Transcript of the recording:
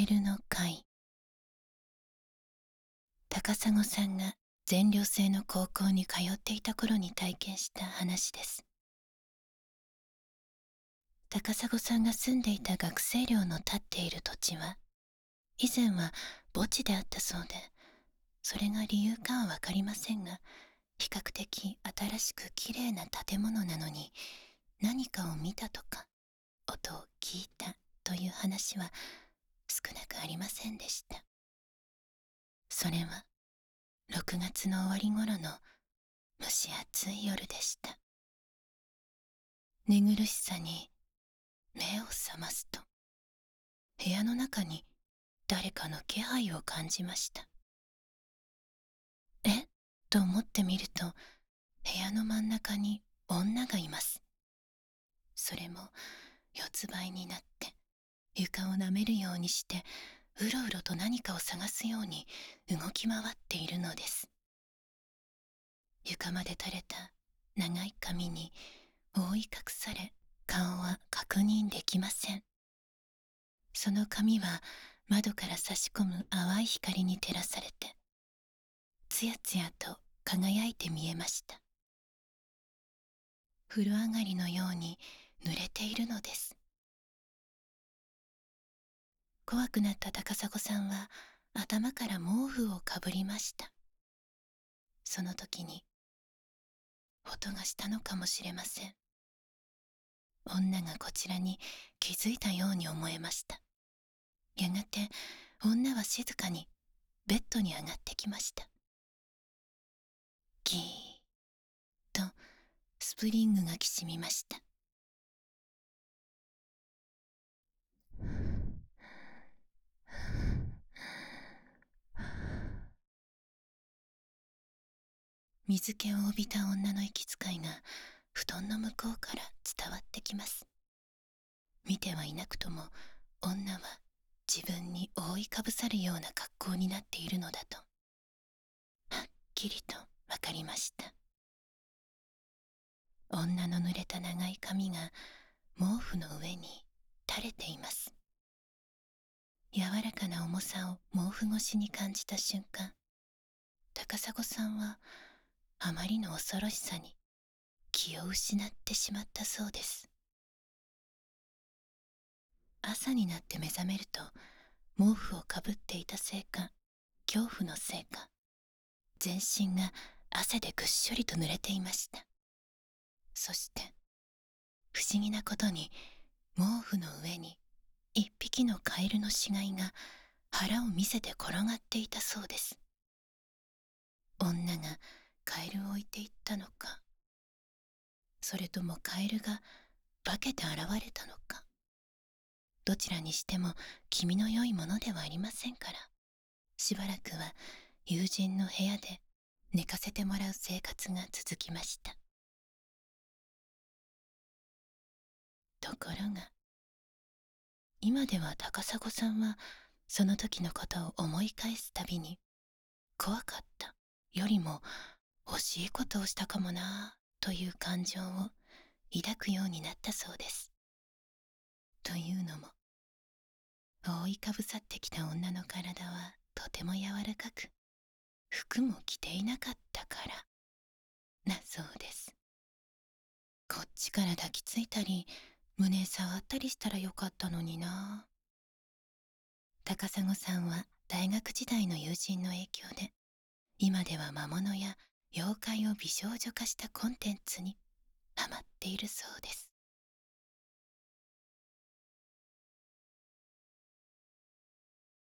エルの会。高砂さんが全寮制の高校に通っていた頃に体験した話です。高砂さんが住んでいた学生寮の建っている土地は以前は墓地であったそうで、それが理由かは分かりませんが、比較的新しくきれいな建物なのに何かを見たとか音を聞いたという話は少なくありませんでした。それは6月の終わり頃の蒸し暑い夜でした。寝苦しさに目を覚ますと、部屋の中に誰かの気配を感じました。え？と思ってみると、部屋の真ん中に女がいます。それも四つ這いになって床を舐めるようにして、うろうろと何かを探すように動き回っているのです。床まで垂れた長い髪に覆い隠され、顔は確認できません。その髪は窓から差し込む淡い光に照らされて、つやつやと輝いて見えました。風呂上がりのように濡れているのです。怖くなった高砂さんは頭から毛布をかぶりました。その時に音がしたのかもしれません。女がこちらに気づいたように思えました。やがて女は静かにベッドに上がってきました。ギーッとスプリングがきしみました。水気を帯びた女の息遣いが布団の向こうから伝わってきます。見てはいなくとも女は自分に覆いかぶさるような格好になっているのだとはっきりとわかりました。女の濡れた長い髪が毛布の上に垂れています。柔らかな重さを毛布越しに感じた瞬間、高砂さんはあまりの恐ろしさに気を失ってしまったそうです。朝になって目覚めると、毛布をかぶっていたせいか恐怖のせいか、全身が汗でぐっしょりと濡れていました。そして不思議なことに、毛布の上に一匹のカエルの死骸が腹を見せて転がっていたそうです。女がカエルを置いていったのか、それともカエルが化けて現れたのか、どちらにしても気味の良いものではありませんから、しばらくは友人の部屋で寝かせてもらう生活が続きました。ところが、今では高砂さんはその時のことを思い返すたびに、怖かったよりも惜しいことをしたかもなという感情を抱くようになったそうです。というのも、覆いかぶさってきた女の体はとても柔らかく、服も着ていなかったからなそうです。こっちから抱きついたり胸触ったりしたらよかったのにな。高砂さんは大学時代の友人の影響で、今では魔物や妖怪を美少女化したコンテンツにハマっているそうです。